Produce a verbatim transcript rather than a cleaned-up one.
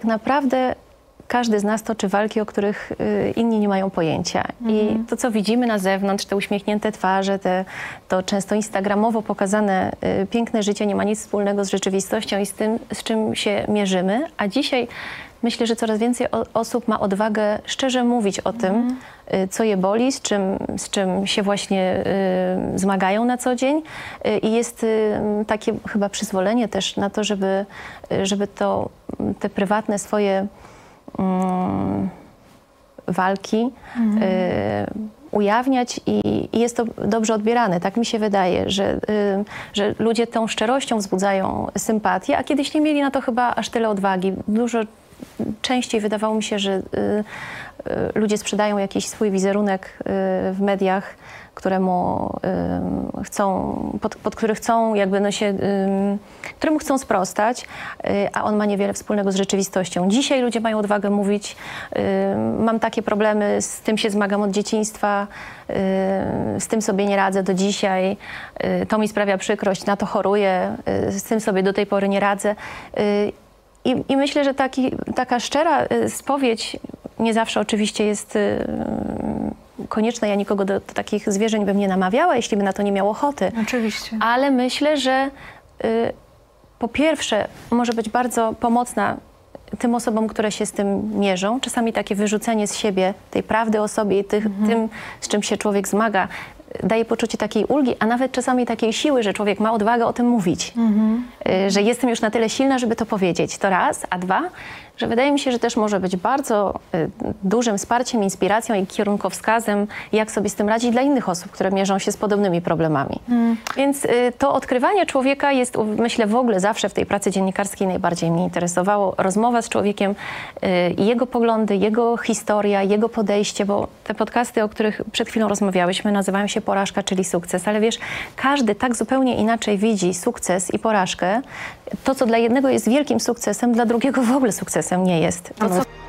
tak naprawdę każdy z nas toczy walki, o których y, inni nie mają pojęcia. Mhm. I to, co widzimy na zewnątrz, te uśmiechnięte twarze, te, to często instagramowo pokazane y, piękne życie nie ma nic wspólnego z rzeczywistością i z tym, z czym się mierzymy. A dzisiaj myślę, że coraz więcej o, osób ma odwagę szczerze mówić o tym, mhm. y, co je boli, z czym, z czym się właśnie y, zmagają na co dzień. Y, I jest y, takie chyba przyzwolenie też na to, żeby, y, żeby to, te prywatne swoje Um, walki mhm. y, ujawniać i, i jest to dobrze odbierane. Tak mi się wydaje, że, y, że ludzie tą szczerością wzbudzają sympatię, a kiedyś nie mieli na to chyba aż tyle odwagi. Dużo częściej wydawało mi się, że y, y, ludzie sprzedają jakiś swój wizerunek y, w mediach, któremu y, chcą, pod, pod który chcą jakby no się, y, któremu chcą sprostać, y, a on ma niewiele wspólnego z rzeczywistością. Dzisiaj ludzie mają odwagę mówić, y, mam takie problemy, z tym się zmagam od dzieciństwa, y, z tym sobie nie radzę do dzisiaj, y, to mi sprawia przykrość, na to choruję, y, z tym sobie do tej pory nie radzę. Y, i, I myślę, że taki, taka szczera y, spowiedź nie zawsze oczywiście jest y, konieczne. Ja nikogo do, do takich zwierzeń bym nie namawiała, jeśli by na to nie miał ochoty. Oczywiście. Ale myślę, że y, po pierwsze może być bardzo pomocna tym osobom, które się z tym mierzą. Czasami takie wyrzucenie z siebie tej prawdy o sobie i tych, mhm. tym, z czym się człowiek zmaga, daje poczucie takiej ulgi, a nawet czasami takiej siły, że człowiek ma odwagę o tym mówić. Mhm. Y, że jestem już na tyle silna, żeby to powiedzieć. To raz, a dwa, że wydaje mi się, że też może być bardzo y, dużym wsparciem, inspiracją i kierunkowskazem, jak sobie z tym radzić dla innych osób, które mierzą się z podobnymi problemami. Mm. Więc y, to odkrywanie człowieka jest, myślę, w ogóle zawsze w tej pracy dziennikarskiej najbardziej mnie interesowało. Rozmowa z człowiekiem i y, jego poglądy, jego historia, jego podejście, bo te podcasty, o których przed chwilą rozmawiałyśmy, nazywają się Porażka, czyli sukces. Ale wiesz, każdy tak zupełnie inaczej widzi sukces i porażkę. To, co dla jednego jest wielkim sukcesem, dla drugiego w ogóle sukcesem nie jest. To, co